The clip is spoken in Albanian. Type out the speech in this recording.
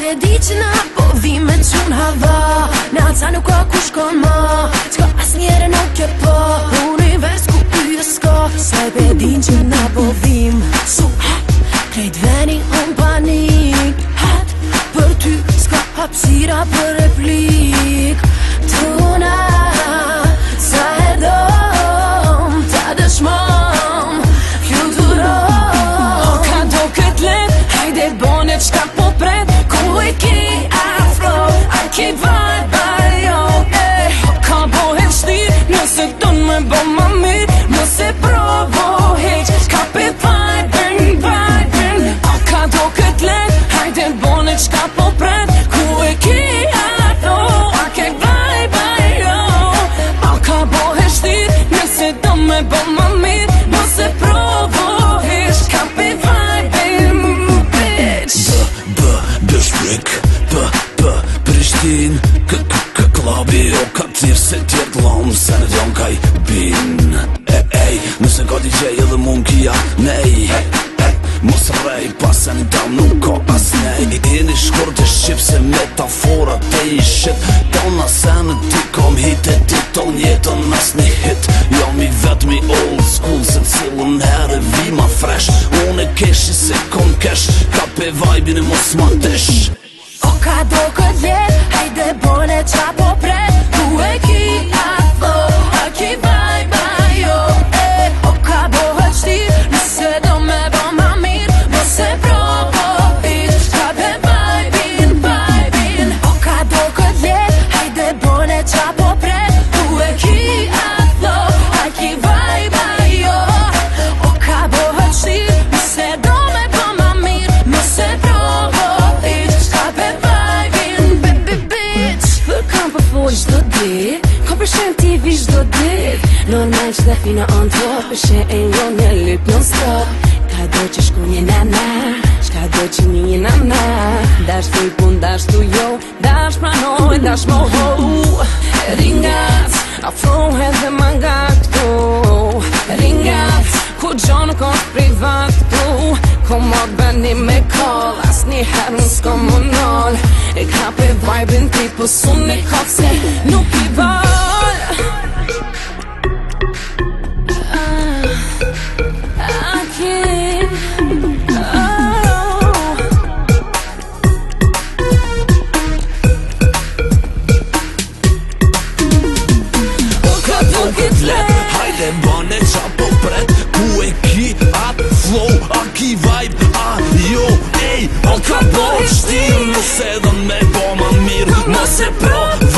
e di që na po vi me qun hava. Na ca nuk ka kush kon ma, qka as njere nuk e po. Univers ku yje s'ka, sa e pe din që na po vim. Su krejt veni on panik, për ty s'ka hapsira për replik. Tuna sa e dom, ta dëshmom, fluturom. O ka do kët let, hajde bone qka po pret. Ku e ki afro, a ki vibe ajo. O ka bohet shtir, nëse ton me bo ma mirë. Mose provo heq, ka pe vibin, vibin. O ka do kët let, hajde bone qka po pret. Ku e ki afro, a ki vibe ajo. O ka bohet shtir, nëse ton me bo ma mirë. Mose provo heq, ka pe vibin, bitch. Bëshprik, Prishtin, klabi o ka tirë se tjertë lamë se në djon kaj bin. Nëse ka DJ edhe mund kia nej, mos rej pasen dam nuk ka as nej. Jeni shkur të shqip se metaforat e i shit. Tona se në ty kom hit e ti ton jetën as një hit. Jam i vetëmi old school se cilën herë vi ma fresh. Unë e keshi se kom kesh, ka pe vibin e mos ma tesh. O ka do kët let, hajde bone qa po pret. Ku e ki afro, a ki vibe ajo. O ka bohet shtir, nëse do me bo ma mirë. Mose provo ish, ka pe vibin, vibin. O ka do kët let, hajde bone qa po pret. Ku e ki afro, a ki vibe ajo. O ka bohet shtir, nëse do me bo ma mirë. Mose provo ish, ka pe vibin, bitch. Për kam për full shdo dit, kom për shem TV shdo dit. Normal që da fina on top, për shem e ngon një lyp non stop. Ka do që shku një nana, shka do që një nana. Dash tu i pun, dash tu jo, dash pranoj, dash moho. Ringat, afrohet dhe manga këtu. Ringat, ku gjo nuk është privat këtu. Komod bëni me call, as një herë në s'ko më nol. E ka pe vibin ti, po sun e kop se nuk i val. I can't, O ka do kët let, hajde bane qa po pret. Ku e ki atë flow, a ki vibe, a jo. O ka bo shtim, nëse dhe me bo ma mirë. Mos e pro